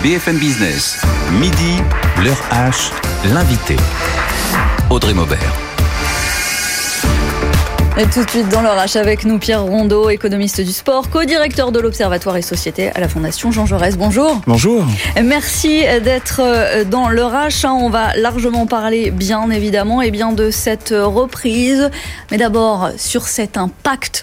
BFM Business. Midi, l'heure H, l'invité. Audrey Maubert. Et tout de suite dans l'heure H avec nous Pierre Rondeau, économiste du sport, co-directeur de l'Observatoire et Société à la Fondation Jean Jaurès. Bonjour. Bonjour. Merci d'être dans l'heure H. On va largement parler bien évidemment de cette reprise. Mais d'abord sur cet impact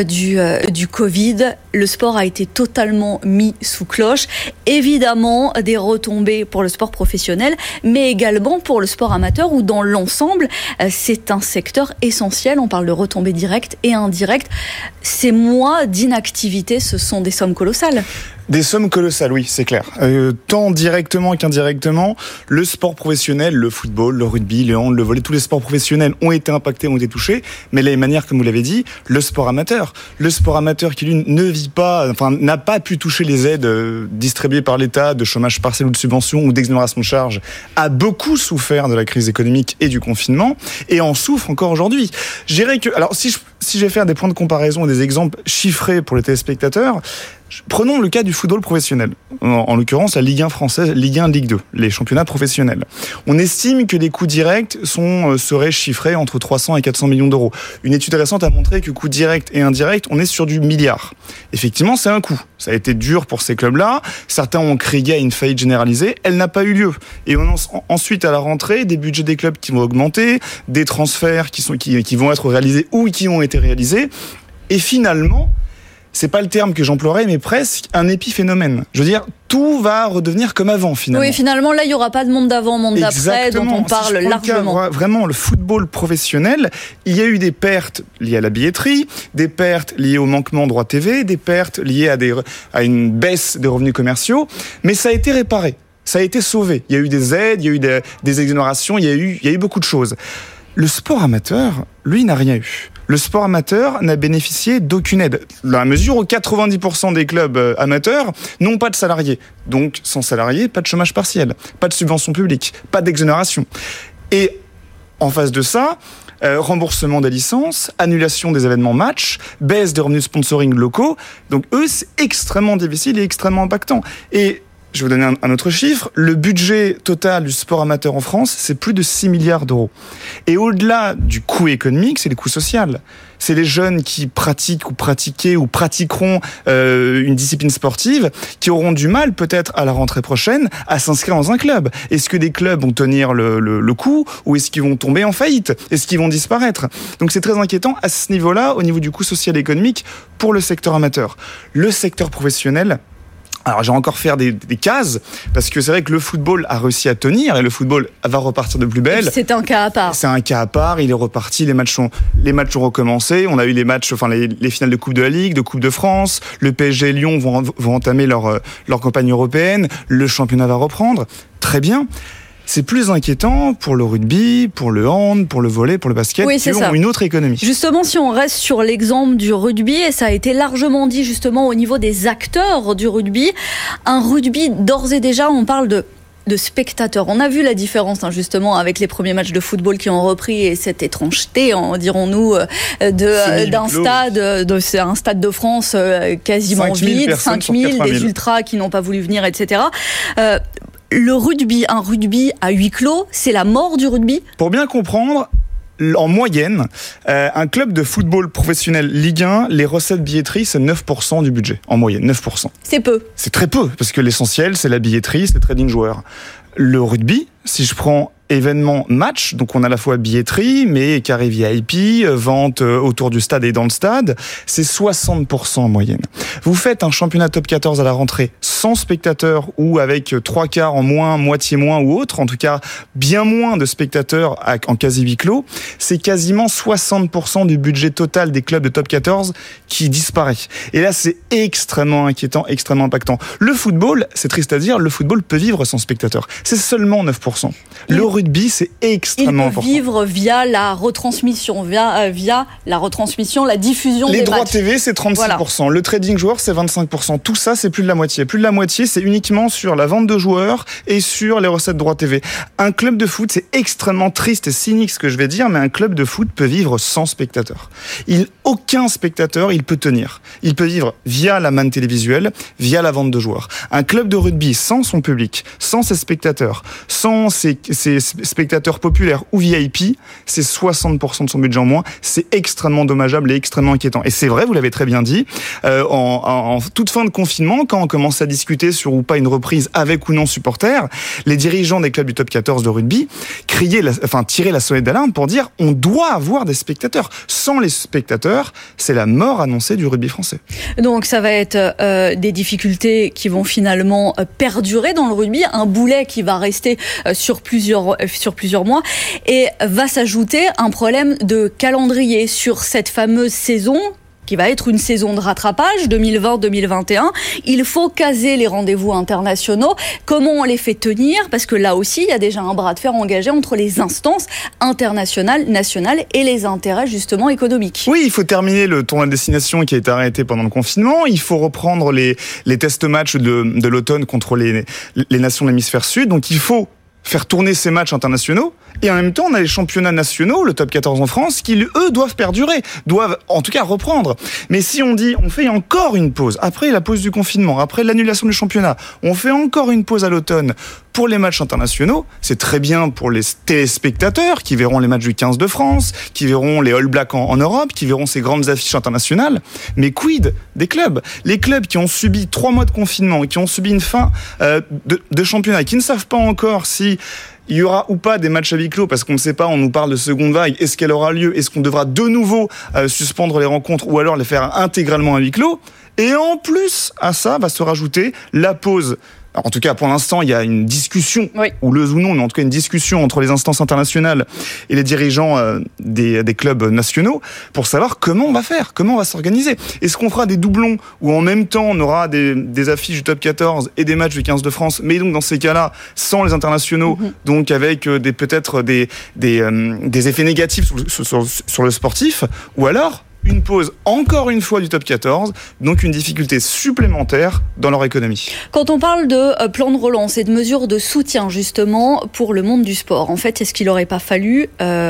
du Covid. Le sport a été totalement mis sous cloche. Évidemment des retombées pour le sport professionnel, mais également pour le sport amateur où dans l'ensemble c'est un secteur essentiel. On parle de retombées directes et indirectes. Ces mois d'inactivité, ce sont des sommes colossales. Des sommes colossales, oui, c'est clair. Tant directement qu'indirectement, le sport professionnel, le football, le rugby, le hand, le volley, tous les sports professionnels ont été impactés, ont été touchés. Mais de la même manière, comme vous l'avez dit, le sport amateur qui lui ne vit pas, n'a pas pu toucher les aides distribuées par l'État de chômage partiel ou de subvention ou d'exonération de charges, a beaucoup souffert de la crise économique et du confinement et en souffre encore aujourd'hui. Je dirais que, alors si je vais faire des points de comparaison et des exemples chiffrés pour les téléspectateurs, prenons le cas du football professionnel, en l'occurrence la Ligue 1 française, Ligue 1, Ligue 2, les championnats professionnels. On estime que les coûts directs seraient chiffrés entre 300 et 400 millions d'euros. Une étude récente a montré que coûts directs et indirects, on est sur du milliard. Effectivement, c'est un coût. Ça a été dur pour ces clubs-là. Certains ont crié à une faillite généralisée. Elle n'a pas eu lieu. Et on ensuite, à la rentrée, des budgets des clubs qui vont augmenter, des transferts qui vont être réalisés ou qui ont été réalisés. Et finalement, c'est pas le terme que j'emploierais, mais presque un épiphénomène. Je veux dire, tout va redevenir comme avant, finalement. Oui, finalement, là, il n'y aura pas de monde d'avant, monde d'après, dont on parle largement. Cas, vraiment, le football professionnel, il y a eu des pertes liées à la billetterie, des pertes liées au manquement de droits TV, des pertes liées à une baisse des revenus commerciaux, mais ça a été réparé, ça a été sauvé. Il y a eu des aides, il y a eu des exonérations, il y a eu beaucoup de choses. Le sport amateur, lui, n'a rien eu. Le sport amateur n'a bénéficié d'aucune aide, dans la mesure où 90% des clubs amateurs n'ont pas de salariés. Donc, sans salariés, pas de chômage partiel, pas de subvention publique, pas d'exonération. Et en face de ça, remboursement des licences, annulation des événements matchs, baisse des revenus de sponsoring locaux. Donc, eux, c'est extrêmement difficile et extrêmement impactant. Et je vais vous donner un autre chiffre. Le budget total du sport amateur en France, c'est plus de 6 milliards d'euros. Et au-delà du coût économique, c'est le coût social. C'est les jeunes qui pratiquent ou pratiquaient ou pratiqueront une discipline sportive qui auront du mal peut-être à la rentrée prochaine à s'inscrire dans un club. Est-ce que des clubs vont tenir le coup ou est-ce qu'ils vont tomber en faillite ? Est-ce qu'ils vont disparaître ? Donc c'est très inquiétant à ce niveau-là, au niveau du coût social et économique pour le secteur amateur. Le secteur professionnel, alors, j'ai encore faire des cases, parce que c'est vrai que le football a réussi à tenir, et le football va repartir de plus belle. C'est un cas à part. C'est un cas à part, il est reparti, les matchs ont recommencé, on a eu les matchs, les finales de Coupe de la Ligue, de Coupe de France, le PSG et Lyon vont entamer leur campagne européenne, le championnat va reprendre, très bien. C'est plus inquiétant pour le rugby, pour le hand, pour le volley, pour le basket, qui ont une autre économie. Justement, si on reste sur l'exemple du rugby, et ça a été largement dit justement au niveau des acteurs du rugby, un rugby d'ores et déjà, on parle de spectateurs. On a vu la différence justement avec les premiers matchs de football qui ont repris et cette étrangeté, dirons-nous, d'un stade, c'est un stade de France quasiment vide, 5000, des ultras qui n'ont pas voulu venir, etc. Le rugby, un rugby à huis clos, c'est la mort du rugby ? Pour bien comprendre, en moyenne, un club de football professionnel Ligue 1, les recettes billetterie, c'est 9% du budget, en moyenne, 9%. C'est peu. C'est très peu, parce que l'essentiel, c'est la billetterie, c'est le trading joueur. Le rugby, si je prends événement match, donc on a à la fois billetterie, mais carré VIP, vente autour du stade et dans le stade, c'est 60% en moyenne. Vous faites un championnat top 14 à la rentrée sans spectateurs ou avec 3 quarts en moins, moitié moins ou autre, en tout cas bien moins de spectateurs en quasi huis clos, c'est quasiment 60% du budget total des clubs de top 14 qui disparaît. Et là, c'est extrêmement inquiétant, extrêmement impactant. Le football, c'est triste à dire, le football peut vivre sans spectateurs. C'est seulement 9%. Le rugby, c'est extrêmement important. Il peut vivre via la retransmission, via la retransmission, la diffusion des matchs. Les droits TV, c'est 36%. Voilà. Le trading joueur, c'est 25%. Tout ça, c'est plus de la moitié. Plus de la moitié, c'est uniquement sur la vente de joueurs et sur les recettes de droits TV. Un club de foot, c'est extrêmement triste et cynique ce que je vais dire, mais un club de foot peut vivre sans spectateurs. aucun spectateur, il peut tenir. Il peut vivre via la manne télévisuelle, via la vente de joueurs. Un club de rugby sans son public, sans ses spectateurs, sans ses spectateurs populaires ou VIP, c'est 60% de son budget en moins. C'est extrêmement dommageable et extrêmement inquiétant. Et c'est vrai, vous l'avez très bien dit, en toute fin de confinement, quand on commence à discuter sur ou pas une reprise avec ou non supporters, les dirigeants des clubs du top 14 de rugby tiraient la sonnette d'alarme pour dire on doit avoir des spectateurs. Sans les spectateurs, c'est la mort annoncée du rugby français. Donc ça va être des difficultés qui vont finalement perdurer dans le rugby, un boulet qui va rester sur plusieurs mois, et va s'ajouter un problème de calendrier sur cette fameuse saison qui va être une saison de rattrapage 2020-2021. Il faut caser les rendez-vous internationaux. Comment on les fait tenir ? Parce que là aussi, il y a déjà un bras de fer engagé entre les instances internationales, nationales et les intérêts justement économiques. Oui, il faut terminer le tournoi de destination qui a été arrêté pendant le confinement. Il faut reprendre les test-matchs de l'automne contre les nations de l'hémisphère sud. Donc il faut faire tourner ces matchs internationaux. Et en même temps, on a les championnats nationaux, le top 14 en France, qui, eux, doivent perdurer, doivent en tout cas reprendre. Mais si on dit, on fait encore une pause, après la pause du confinement, après l'annulation du championnat, on fait encore une pause à l'automne pour les matchs internationaux, c'est très bien pour les téléspectateurs qui verront les matchs du 15 de France, qui verront les All Blacks en Europe, qui verront ces grandes affiches internationales. Mais quid des clubs ? Les clubs qui ont subi 3 mois de confinement, qui ont subi une fin de championnat, qui ne savent pas encore si il y aura ou pas des matchs à huis clos, parce qu'on ne sait pas, on nous parle de seconde vague, est-ce qu'elle aura lieu, est-ce qu'on devra de nouveau suspendre les rencontres ou alors les faire intégralement à huis clos. Et en plus, à ça va se rajouter la pause. Alors, en tout cas, pour l'instant, il y a une discussion, ou non, mais en tout cas une discussion entre les instances internationales et les dirigeants des clubs nationaux pour savoir comment on va faire, comment on va s'organiser. Est-ce qu'on fera des doublons où en même temps on aura des affiches du top 14 et des matchs du 15 de France, mais donc dans ces cas-là, sans les internationaux, donc avec peut-être des effets négatifs sur le sportif, ou alors une pause encore une fois du top 14, donc une difficulté supplémentaire dans leur économie. Quand on parle de plan de relance et de mesures de soutien justement pour le monde du sport, en fait, est-ce qu'il n'aurait pas fallu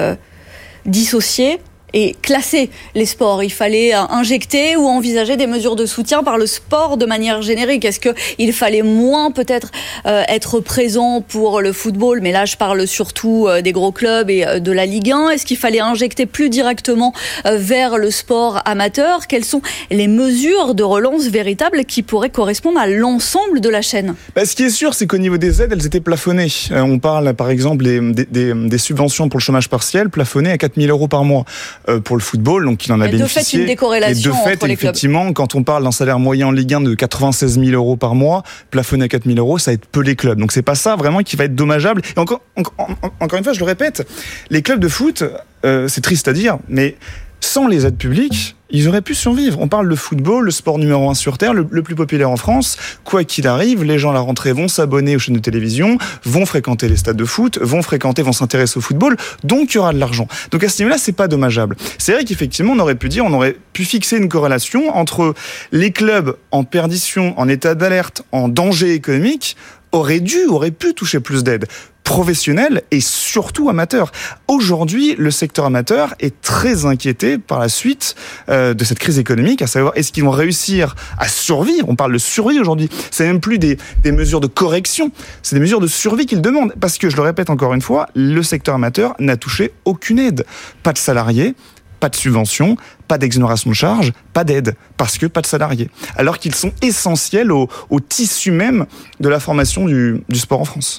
dissocier et classer les sports? Il fallait injecter ou envisager des mesures de soutien par le sport de manière générique. Est-ce qu'il fallait moins peut-être être présent pour le football, mais là je parle surtout des gros clubs et de la Ligue 1. Est-ce qu'il fallait injecter plus directement vers le sport amateur? Quelles sont les mesures de relance véritables qui pourraient correspondre à l'ensemble de la chaîne? Ce qui est sûr, c'est qu'au niveau des aides, elles étaient plafonnées. On parle par exemple des subventions pour le chômage partiel plafonnées à 4 000 € par mois. Pour le football, donc il en a bénéficié. De fait, une décorrélation entre les clubs. Effectivement, quand on parle d'un salaire moyen en Ligue 1 de 96 000 € par mois, plafonné à 4 000 €, ça aide peu les clubs. Donc c'est pas ça vraiment qui va être dommageable. Et encore une fois, je le répète, les clubs de foot, c'est triste à dire, mais sans les aides publiques, ils auraient pu survivre. On parle de football, le sport numéro 1 sur Terre, le plus populaire en France. Quoi qu'il arrive, les gens à la rentrée vont s'abonner aux chaînes de télévision, vont fréquenter les stades de foot, vont s'intéresser au football, donc il y aura de l'argent. Donc à ce niveau-là, c'est pas dommageable. C'est vrai qu'effectivement, on aurait pu fixer une corrélation entre les clubs en perdition, en état d'alerte, en danger économique, auraient pu toucher plus d'aides professionnels et surtout amateurs. Aujourd'hui, le secteur amateur est très inquiété par la suite de cette crise économique, à savoir est-ce qu'ils vont réussir à survivre. On parle de survie aujourd'hui. C'est même plus des mesures de correction, c'est des mesures de survie qu'ils demandent. Parce que, je le répète encore une fois, le secteur amateur n'a touché aucune aide. Pas de salariés, pas de subventions, pas d'exonération de charges, pas d'aide, parce que pas de salariés. Alors qu'ils sont essentiels au tissu même de la formation du sport en France.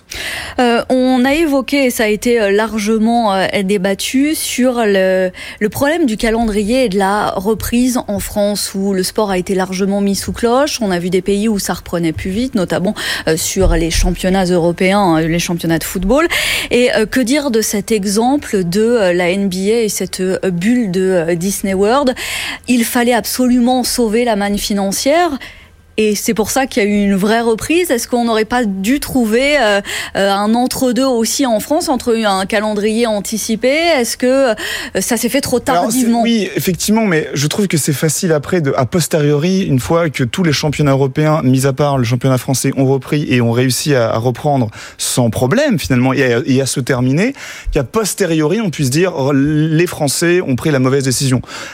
On a évoqué, et ça a été largement débattu, sur le problème du calendrier et de la reprise en France, où le sport a été largement mis sous cloche. On a vu des pays où ça reprenait plus vite, notamment sur les championnats européens, les championnats de football. Et que dire de cet exemple de la NBA et cette bulle de Disney World? Il fallait absolument sauver la manne financière. Et c'est pour ça qu'il y a eu une vraie reprise. Est-ce qu'on n'aurait pas dû trouver un entre-deux aussi en France, entre un calendrier anticipé? Est-ce que ça s'est fait trop tardivement? Oui, effectivement, mais je trouve que c'est facile après, a posteriori, une fois que tous les championnats européens, mis à part le championnat français, ont repris et ont réussi à reprendre sans problème finalement et à se terminer, qu'à posteriori on puisse dire les Français ont pris la mauvaise décision.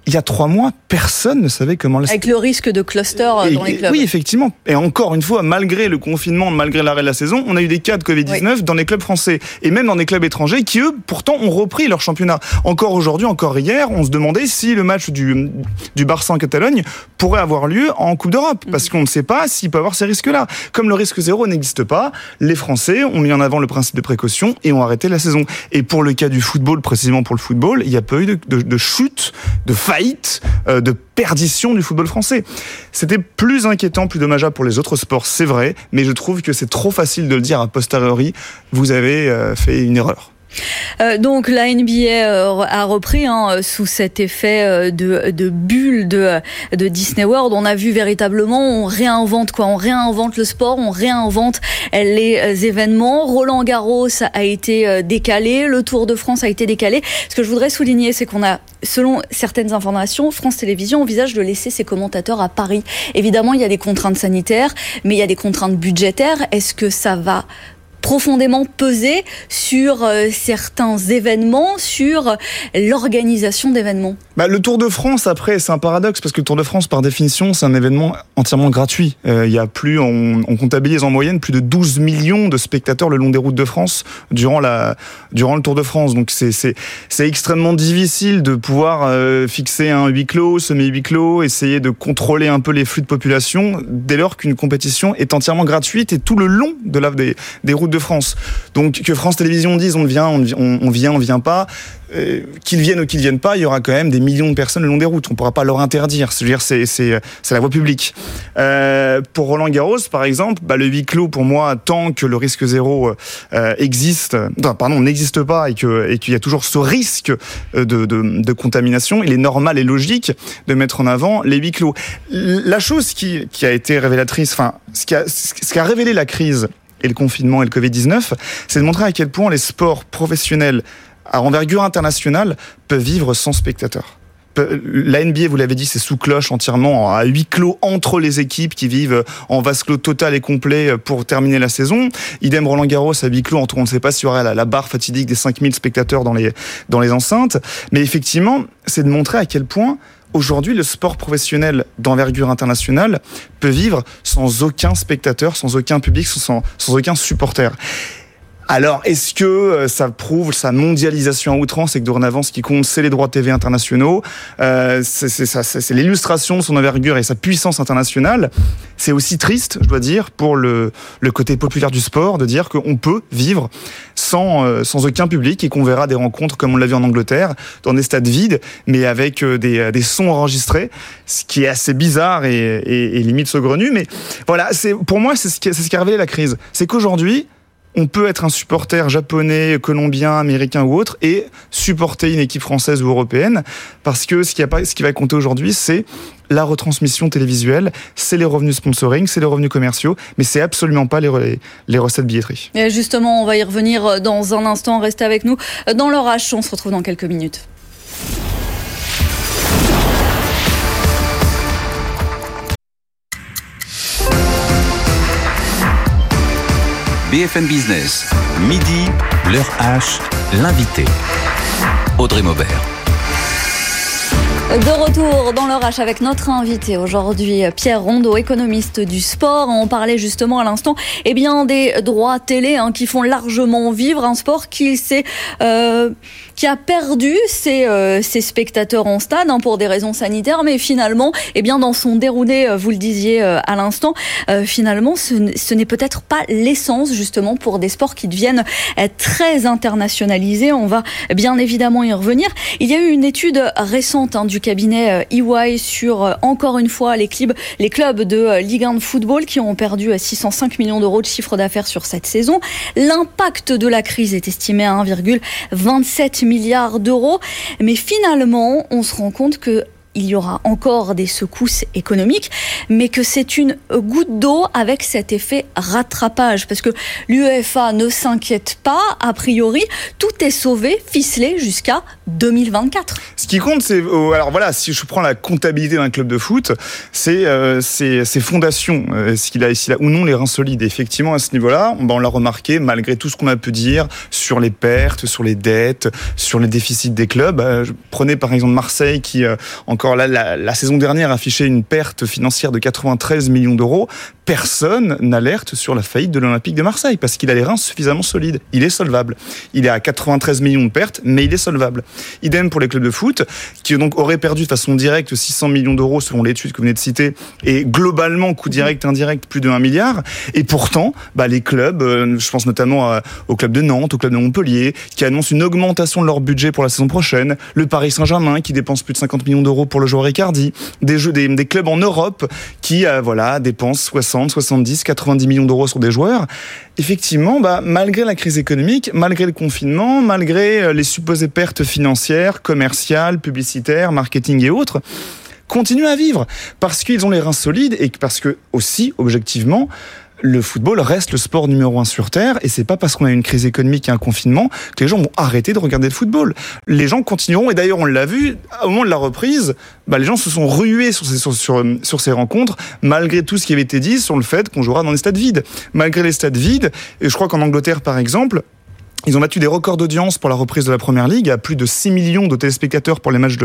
il y a 3 mois, personne ne savait comment... Avec le risque de cluster dans les clubs. Oui, effectivement. Et encore une fois, malgré le confinement, malgré l'arrêt de la saison, on a eu des cas de Covid-19 dans les clubs français. Et même dans des clubs étrangers qui, eux, pourtant, ont repris leur championnat. Encore aujourd'hui, encore hier, on se demandait si le match du Barça en Catalogne pourrait avoir lieu en Coupe d'Europe. Parce qu'on ne sait pas s'il peut avoir ces risques-là. Comme le risque zéro n'existe pas, les Français ont mis en avant le principe de précaution et ont arrêté la saison. Et pour le cas du football, précisément pour le football, il n'y a pas eu de chute, de faillite, de perdition du football français. C'était plus inquiétant, plus dommageable pour les autres sports, c'est vrai, mais je trouve que c'est trop facile de le dire a posteriori. Vous avez fait une erreur. Donc la NBA a repris sous cet effet de bulle de Disney World. On a vu véritablement, on réinvente le sport, on réinvente les événements. Roland Garros a été décalé, le Tour de France a été décalé. Ce que je voudrais souligner, c'est qu'on a, selon certaines informations, France Télévisions envisage de laisser ses commentateurs à Paris. Évidemment, il y a des contraintes sanitaires, mais il y a des contraintes budgétaires. Est-ce que ça va profondément peser sur certains événements, sur l'organisation d'événements? Le Tour de France, après, c'est un paradoxe, parce que le Tour de France, par définition, c'est un événement entièrement gratuit. Il y a on comptabilise en moyenne plus de 12 millions de spectateurs le long des routes de France durant le Tour de France. Donc c'est extrêmement difficile de pouvoir fixer un huis clos, semi-huis clos, essayer de contrôler un peu les flux de population, dès lors qu'une compétition est entièrement gratuite et tout le long des routes de France. Donc que France Télévisions dise on vient pas, qu'ils viennent ou qu'ils viennent pas, il y aura quand même des millions de personnes le long des routes. On pourra pas leur interdire. C'est la voie publique. Pour Roland Garros, par exemple, le huis clos, pour moi, tant que le risque zéro n'existe pas et qu'il y a toujours ce risque de contamination, il est normal et logique de mettre en avant les huis clos. La chose qui a été révélatrice, ce qui a révélé la crise et le confinement et le Covid-19, c'est de montrer à quel point les sports professionnels à envergure internationale peuvent vivre sans spectateurs. La NBA, vous l'avez dit, c'est sous cloche entièrement, à huis clos entre les équipes qui vivent en vase clos total et complet pour terminer la saison. Idem Roland Garros à huis clos, on ne sait pas s'il y aura la barre fatidique des 5000 spectateurs dans les enceintes. Mais effectivement, c'est de montrer à quel point aujourd'hui, le sport professionnel d'envergure internationale peut vivre sans aucun spectateur, sans aucun public, sans aucun supporter. Alors, est-ce que ça prouve sa mondialisation à outrance et que dorénavant, ce qui compte, c'est les droits de TV internationaux, c'est l'illustration de son envergure et sa puissance internationale. C'est aussi triste, je dois dire, pour le côté populaire du sport, de dire qu'on peut vivre sans aucun public et qu'on verra des rencontres comme on l'a vu en Angleterre, dans des stades vides, mais avec des sons enregistrés, ce qui est assez bizarre et limite saugrenu. Mais voilà, pour moi, c'est ce qui a révélé la crise. C'est qu'aujourd'hui, on peut être un supporter japonais, colombien, américain ou autre et supporter une équipe française ou européenne parce que ce qui va compter aujourd'hui, c'est la retransmission télévisuelle, c'est les revenus sponsoring, c'est les revenus commerciaux, mais c'est absolument pas les recettes billetterie. Et justement, on va y revenir dans un instant. Restez avec nous dans l'heure H. On se retrouve dans quelques minutes. BFM Business, midi, l'heure H, l'invité. Audrey Maubert. De retour dans l'heure H avec notre invité aujourd'hui, Pierre Rondeau, économiste du sport. On parlait justement à l'instant des droits télé qui font largement vivre un sport qui a perdu ses spectateurs en stade pour des raisons sanitaires, mais finalement, dans son déroulé, vous le disiez à l'instant, finalement, ce n'est peut-être pas l'essence justement pour des sports qui deviennent très internationalisés. On va bien évidemment y revenir. Il y a eu une étude récente du cabinet EY sur, encore une fois, les clubs de Ligue 1 de football qui ont perdu 605 millions d'euros de chiffre d'affaires sur cette saison. L'impact de la crise est estimé à 1,27 milliard d'euros. Mais finalement, on se rend compte que il y aura encore des secousses économiques, mais que c'est une goutte d'eau avec cet effet rattrapage. Parce que l'UEFA ne s'inquiète pas, a priori, tout est sauvé, ficelé jusqu'à 2024. Ce qui compte, c'est... alors voilà, si je prends la comptabilité d'un club de foot, c'est ses fondations, s'il a ou non les reins solides. Et effectivement, à ce niveau-là, on l'a remarqué, malgré tout ce qu'on a pu dire sur les pertes, sur les dettes, sur les déficits des clubs. Prenez par exemple Marseille qui, encore là, la saison dernière affichait une perte financière de 93 millions d'euros. Personne n'alerte sur la faillite de l'Olympique de Marseille parce qu'il a les reins suffisamment solides. Il est solvable. Il est à 93 millions de pertes, mais il est solvable. Idem pour les clubs de foot qui donc auraient perdu de façon directe 600 millions d'euros selon l'étude que vous venez de citer et globalement, coût direct, indirect, plus de 1 milliard. Et pourtant, les clubs, je pense notamment au club de Nantes, au club de Montpellier, qui annoncent une augmentation de leur budget pour la saison prochaine. Le Paris Saint-Germain qui dépense plus de 50 millions d'euros pour le joueur Icardi. Des clubs en Europe qui dépensent 60, 70, 90 millions d'euros sur des joueurs. Effectivement, malgré la crise économique, malgré le confinement, malgré les supposées pertes financières, commerciales, publicitaires, marketing et autres, continuent à vivre parce qu'ils ont les reins solides et parce que aussi, objectivement, le football reste le sport numéro 1 sur Terre et c'est pas parce qu'on a une crise économique et un confinement que les gens vont arrêter de regarder le football. Les gens continueront et d'ailleurs on l'a vu, au moment de la reprise, les gens se sont rués sur ces rencontres malgré tout ce qui avait été dit sur le fait qu'on jouera dans des stades vides. Malgré les stades vides, et je crois qu'en Angleterre par exemple, ils ont battu des records d'audience pour la reprise de la Première Ligue, à plus de 6 millions de téléspectateurs pour les matchs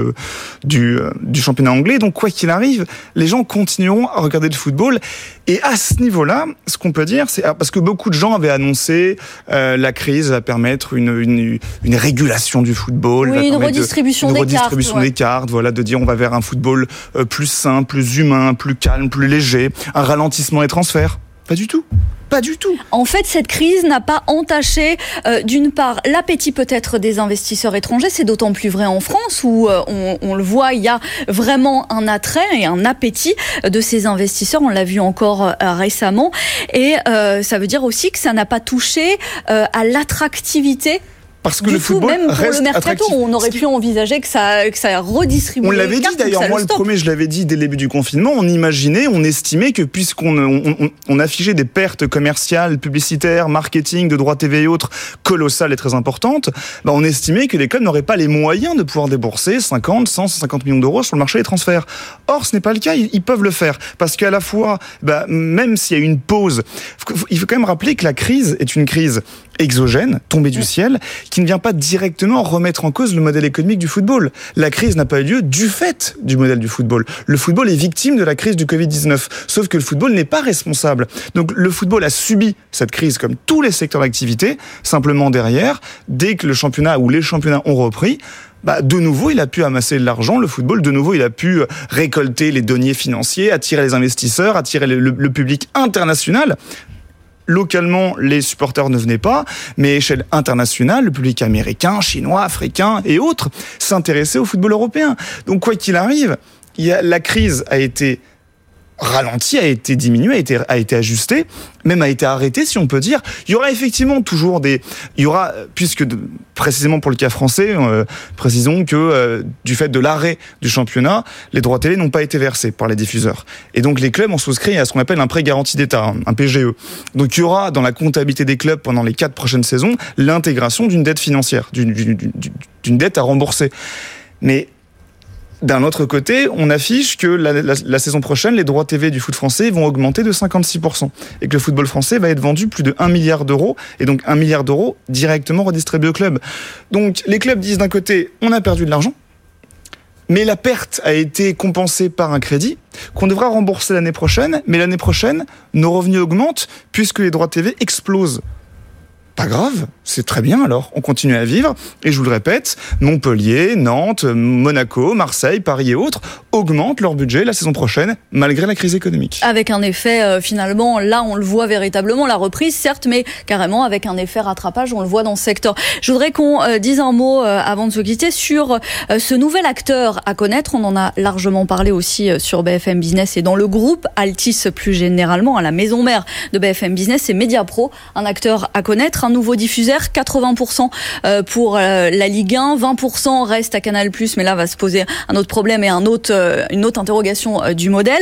du championnat anglais. Donc quoi qu'il arrive, les gens continueront à regarder le football. Et à ce niveau-là, ce qu'on peut dire, c'est parce que beaucoup de gens avaient annoncé la crise va permettre une régulation du football, une redistribution des cartes, voilà, de dire on va vers un football plus sain, plus humain, plus calme, plus léger, un ralentissement des transferts. Pas du tout. Pas du tout. En fait, cette crise n'a pas entaché, d'une part, l'appétit peut-être des investisseurs étrangers. C'est d'autant plus vrai en France où on le voit, il y a vraiment un attrait et un appétit de ces investisseurs. On l'a vu encore récemment. Et ça veut dire aussi que ça n'a pas touché à l'attractivité. Parce que le football même pour reste le mercato, attractif. On aurait pu envisager que ça redistribue. On l'avait dit d'ailleurs, moi le premier, je l'avais dit dès le début du confinement, on estimait que puisqu'on affichait des pertes commerciales, publicitaires, marketing, de droits TV et autres colossales et très importantes, on estimait que les clubs n'auraient pas les moyens de pouvoir débourser 50, 100, 150 millions d'euros sur le marché des transferts. Or, ce n'est pas le cas, ils peuvent le faire. Parce qu'à la fois, même s'il y a une pause, il faut quand même rappeler que la crise est une crise exogène, tombée du ciel, qui ne vient pas directement remettre en cause le modèle économique du football. La crise n'a pas eu lieu du fait du modèle du football. Le football est victime de la crise du Covid-19. Sauf que le football n'est pas responsable. Donc le football a subi cette crise comme tous les secteurs d'activité. Simplement derrière, dès que le championnat ou les championnats ont repris, de nouveau, il a pu amasser de l'argent. Le football, de nouveau, il a pu récolter les deniers financiers, attirer les investisseurs, attirer le public international. Localement, les supporters ne venaient pas, mais à échelle internationale, le public américain, chinois, africain et autres s'intéressaient au football européen. Donc quoi qu'il arrive, la crise a été ralenti, a été diminué, a été ajusté, même a été arrêté, si on peut dire. Il y aura effectivement toujours puisque précisément pour le cas français, précisons que du fait de l'arrêt du championnat, les droits télé n'ont pas été versés par les diffuseurs. Et donc les clubs ont souscrit à ce qu'on appelle un prêt garanti d'État, un PGE. Donc il y aura dans la comptabilité des clubs pendant les 4 prochaines saisons l'intégration d'une dette financière, d'une dette à rembourser. Mais d'un autre côté, on affiche que la saison prochaine, les droits TV du foot français vont augmenter de 56%. Et que le football français va être vendu plus de 1 milliard d'euros. Et donc 1 milliard d'euros directement redistribués aux clubs. Donc les clubs disent d'un côté, on a perdu de l'argent. Mais la perte a été compensée par un crédit qu'on devra rembourser l'année prochaine. Mais l'année prochaine, nos revenus augmentent puisque les droits TV explosent. Pas grave, c'est très bien alors, on continue à vivre, et je vous le répète, Montpellier, Nantes, Monaco, Marseille, Paris et autres augmentent leur budget la saison prochaine, malgré la crise économique. Avec un effet, finalement, là on le voit véritablement, la reprise certes, mais carrément avec un effet rattrapage, on le voit dans ce secteur. Je voudrais qu'on dise un mot avant de se quitter sur ce nouvel acteur à connaître, on en a largement parlé aussi sur BFM Business et dans le groupe Altice plus généralement, à la maison mère de BFM Business, c'est Mediapro, un acteur à connaître, un nouveau diffuseur, 80% pour la Ligue 1, 20% reste à Canal+, mais là va se poser un autre problème et une autre interrogation du modèle.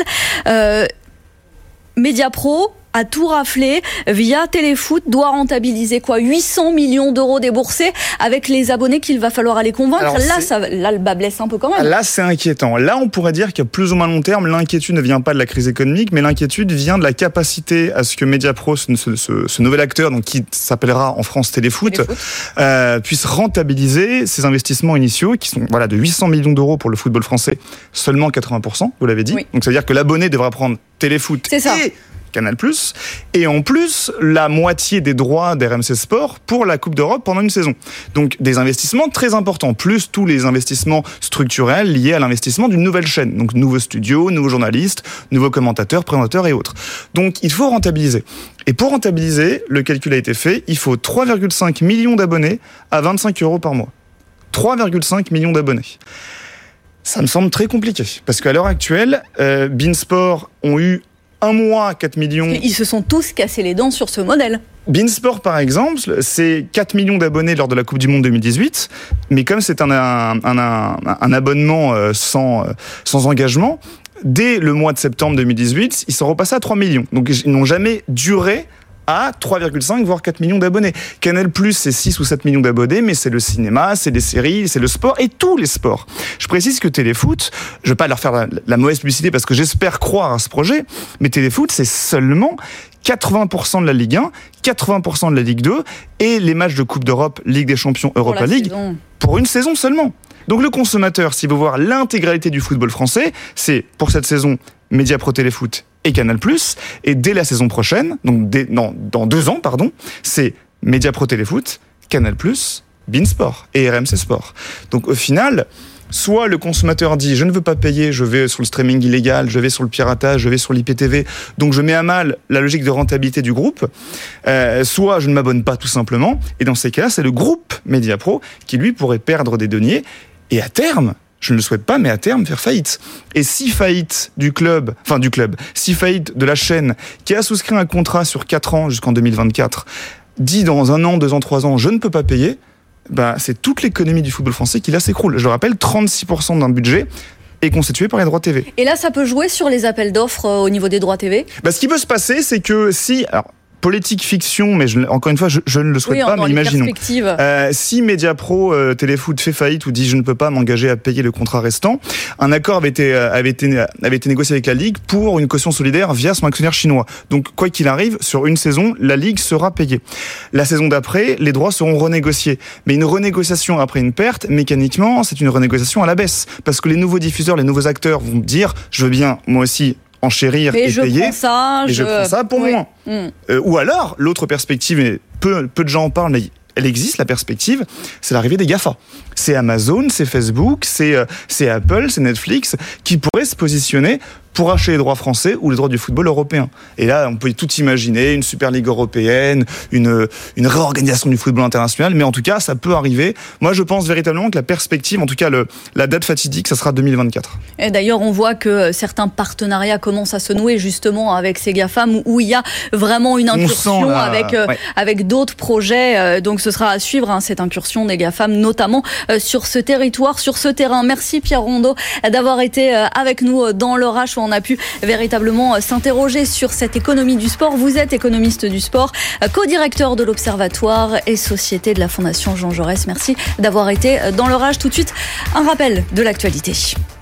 Mediapro a tout raflé via Téléfoot, doit rentabiliser 800 millions d'euros déboursés avec les abonnés qu'il va falloir aller convaincre. Alors, là, le bas blesse un peu quand même. Là, c'est inquiétant. Là, on pourrait dire qu'à plus ou moins long terme, l'inquiétude ne vient pas de la crise économique, mais l'inquiétude vient de la capacité à ce que Mediapro, ce nouvel acteur, donc qui s'appellera en France Téléfoot, puisse rentabiliser ses investissements initiaux, qui sont de 800 millions d'euros pour le football français, seulement 80%, vous l'avez dit. Oui. Donc ça veut dire que l'abonné devra prendre Téléfoot et Canal+, et en plus, la moitié des droits d'RMC Sport pour la Coupe d'Europe pendant une saison. Donc, des investissements très importants, plus tous les investissements structurels liés à l'investissement d'une nouvelle chaîne. Donc, nouveaux studios, nouveaux journalistes, nouveaux commentateurs, présentateurs et autres. Donc, il faut rentabiliser. Et pour rentabiliser, le calcul a été fait, il faut 3,5 millions d'abonnés à 25 € par mois. 3,5 millions d'abonnés. Ça me semble très compliqué, parce qu'à l'heure actuelle, beIN Sport ont eu un mois, 4 millions. Ils se sont tous cassés les dents sur ce modèle. beIN Sport, par exemple, c'est 4 millions d'abonnés lors de la Coupe du Monde 2018. Mais comme c'est un abonnement sans engagement, dès le mois de septembre 2018, ils sont repassés à 3 millions. Donc, ils n'ont jamais duré à 3,5 voire 4 millions d'abonnés. Canal+, c'est 6 ou 7 millions d'abonnés, mais c'est le cinéma, c'est les séries, c'est le sport et tous les sports. Je précise que Téléfoot, je ne vais pas leur faire la mauvaise publicité parce que j'espère croire à ce projet, mais Téléfoot, c'est seulement 80% de la Ligue 1, 80% de la Ligue 2 et les matchs de Coupe d'Europe, Ligue des Champions, Europa League, pour une saison seulement. Donc le consommateur, s'il veut voir l'intégralité du football français, c'est pour cette saison Mediapro Téléfoot et Canal+, et dès la saison prochaine, donc dans 2 ans, c'est Mediapro Téléfoot, Canal+, beIN Sport et RMC Sport. Donc au final, soit le consommateur dit « je ne veux pas payer, je vais sur le streaming illégal, je vais sur le piratage, je vais sur l'IPTV, donc je mets à mal la logique de rentabilité du groupe », soit je ne m'abonne pas tout simplement, et dans ces cas-là, c'est le groupe Mediapro qui lui pourrait perdre des deniers, et à terme, je ne le souhaite pas, mais à terme, faire faillite. Et si faillite si faillite de la chaîne qui a souscrit un contrat sur 4 ans jusqu'en 2024, dit dans 1 an, 2 ans, 3 ans, je ne peux pas payer, c'est toute l'économie du football français qui là s'écroule. Je le rappelle, 36% d'un budget est constitué par les droits TV. Et là, ça peut jouer sur les appels d'offres au niveau des droits TV ? Ce qui peut se passer, c'est que politique fiction, mais encore une fois, je ne le souhaite pas, mais imaginons. Si Mediapro Téléfoot fait faillite ou dit je ne peux pas m'engager à payer le contrat restant, un accord avait été négocié avec la Ligue pour une caution solidaire via son actionnaire chinois. Donc, quoi qu'il arrive, sur une saison, la Ligue sera payée. La saison d'après, les droits seront renégociés. Mais une renégociation après une perte, mécaniquement, c'est une renégociation à la baisse. Parce que les nouveaux diffuseurs, les nouveaux acteurs vont dire je veux bien, moi aussi, enchérir et payer, je prends ça pour moins. Ou alors, l'autre perspective, et peu de gens en parlent, mais elle existe, la perspective, c'est l'arrivée des GAFA. C'est Amazon, c'est Facebook, c'est Apple, c'est Netflix, qui pourraient se positionner pour acheter les droits français ou les droits du football européen. Et là, on peut tout imaginer, une Super Ligue européenne, une réorganisation du football international, mais en tout cas, ça peut arriver. Moi, je pense véritablement que la perspective, en tout cas la date fatidique, ça sera 2024. Et d'ailleurs, on voit que certains partenariats commencent à se nouer justement avec ces GAFAM, où il y a vraiment une incursion avec d'autres projets. Donc ce sera à suivre, cette incursion des GAFAM, notamment sur ce territoire, sur ce terrain. Merci Pierre Rondeau d'avoir été avec nous dans l'Orage, où on a pu véritablement s'interroger sur cette économie du sport. Vous êtes économiste du sport, co-directeur de l'Observatoire et société de la Fondation Jean Jaurès. Merci d'avoir été dans l'Orage. Tout de suite, un rappel de l'actualité.